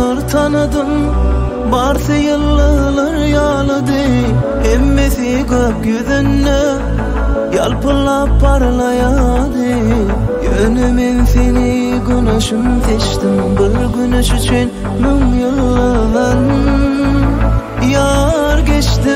adamlar tanıdım. Barsa yıllar yaladı. Emmesi gökyüzünde yalpırlap parlayadı. Yönümün seni güneşim seçtim. Bir güneş için bin yıllardan yar geçti.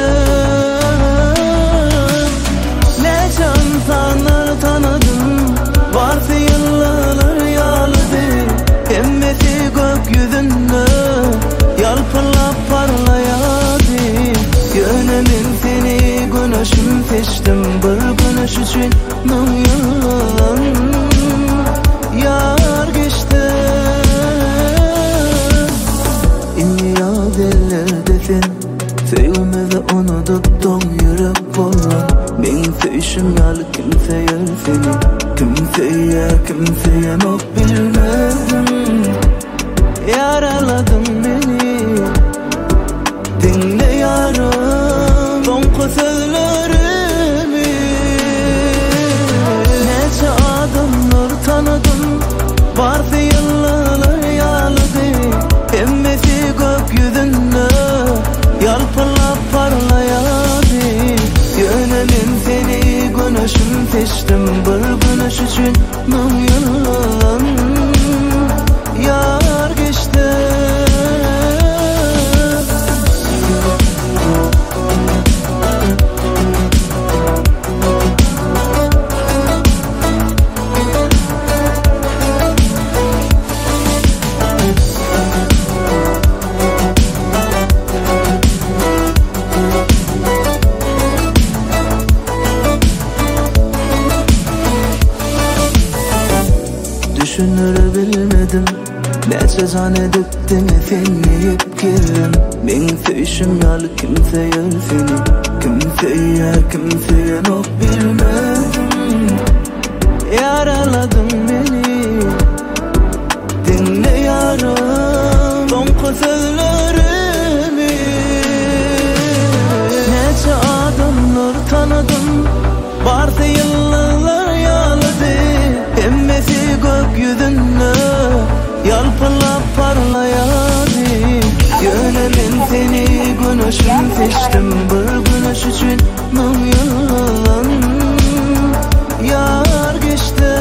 Nece insanlar tanıdım. Barsa yıllar yaladı. Emmesi gökyüzünde yalpırlap parlayadı. Yönümün seni güneşim seçtim. Bir güneş için bin yıllardan yar geçti. İyadeler sen sevmedi onu tuttum yürek bolla. Men sevişim yalı kimseye seni, kimseye nok bilmedim. Yaraladın beni, dinle yarım son sözlerimi. Nece adamlar tanıdım. Barsa yıllar yaladı. Emmesi gökyüzünde yalpırlap parlayadı. Yönümün seni güneşim seçtim. Bir güneş için bin yıllardan yar geçti. Düşünür bilmedim. Nece zannedettin seni yiyip girdim. Men sevişim yalı kimseye seni, kimseye nok bilmedim. Yaraladın beni, dinle yarım son sözlerimi. Nece adamlar tanıdım. Barsa yıllar yaladı. Emmesi gökyüzünde yalpırlap parlayadı. Yönümün seni güneşim seçtim. Bir güneş için bin yıllardan yar geçti.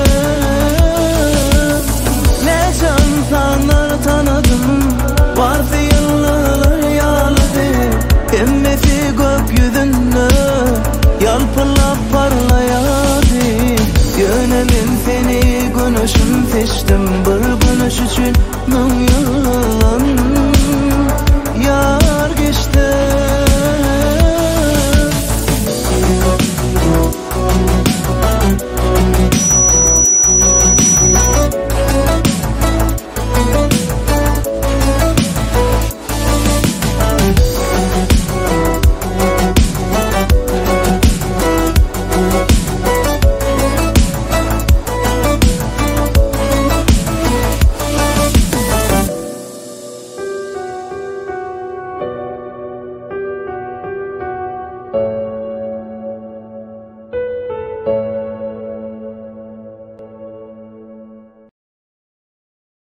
Nece insanlar tanıdım. Barsa yıllar yaladı. Emmesi gökyüzünde yalpırlap parlayadı. Yönümün seni güneşim seçtim. Bir güneş için bin yıllardan yar geçti.